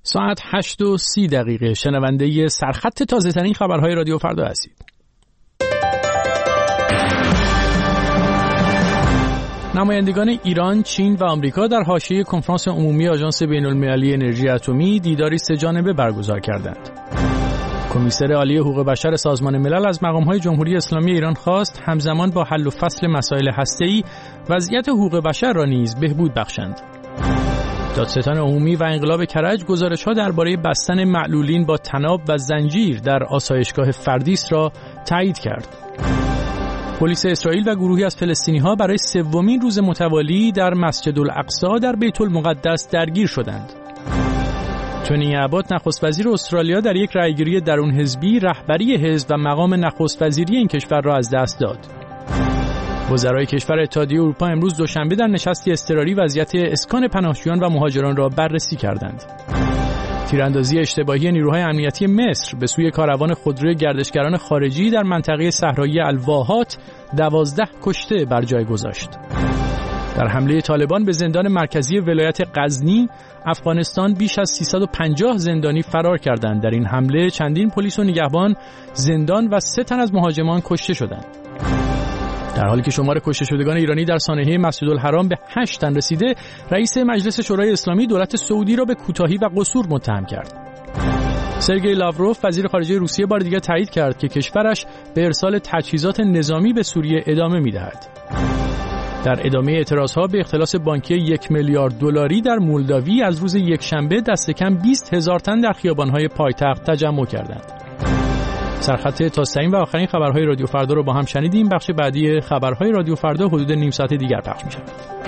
ساعت 8:30 شنونده سرخط تازه‌ترین خبرهای رادیو فردا هستید. نمایندگان ایران، چین و آمریکا در حاشیه کنفرانس عمومی آژانس بین‌المللی انرژی اتمی دیداری سه‌جانبه برگزار کردند. کمیسر عالی حقوق بشر سازمان ملل از مقام‌های جمهوری اسلامی ایران خواست همزمان با حل و فصل مسائل هسته‌ای وضعیت حقوق بشر را نیز بهبود بخشند. دادستان عمومی و انقلاب کرج گزارش‌ها درباره بستن معلولین با طناب و زنجیر در آسایشگاه فردیس را تایید کرد. پلیس اسرائیل و گروهی از فلسطینی‌ها برای سومین روز متوالی در مسجد الاقصی در بیت المقدس درگیر شدند. تونی ابات نخست وزیر استرالیا در یک رأیگیری درون حزبی رهبری حزب و مقام نخست وزیری این کشور را از دست داد. وزرای کشور اتحادیه اروپا امروز دوشنبه در نشستی اضطراری وضعیت اسکان پناهجویان و مهاجران را بررسی کردند. تیراندازی اشتباهی نیروهای امنیتی مصر به سوی کاروان خودروی گردشگران خارجی در منطقه صحرایی الواحات 12 کشته بر جای گذاشت. در حمله طالبان به زندان مرکزی ولایت غزنی، افغانستان بیش از 350 زندانی فرار کردند. در این حمله چندین پلیس و نگهبان زندان و 3 تن از مهاجمان کشته شدند. در حالی که شمار کشته شدگان ایرانی در سانحه مسجدالحرام به 8 تن رسیده، رئیس مجلس شورای اسلامی دولت سعودی را به کوتاهی و قصور متهم کرد. سرگئی لاوروف وزیر خارجه روسیه بار دیگر تایید کرد که کشورش به ارسال تجهیزات نظامی به سوریه ادامه می‌دهد. در ادامه اعتراضها به اختلاس بانکی 1 میلیارد دلاری در مولداوی از روز یکشنبه دست کم 20,000 تن در خیابان‌های پایتخت تجمع کردند. سرخط تازه‌ترین و آخرین خبرهای رادیو فردا رو با هم شنیدیم. بخش بعدی خبرهای رادیو فردا حدود نیم ساعت دیگر پخش می‌شود.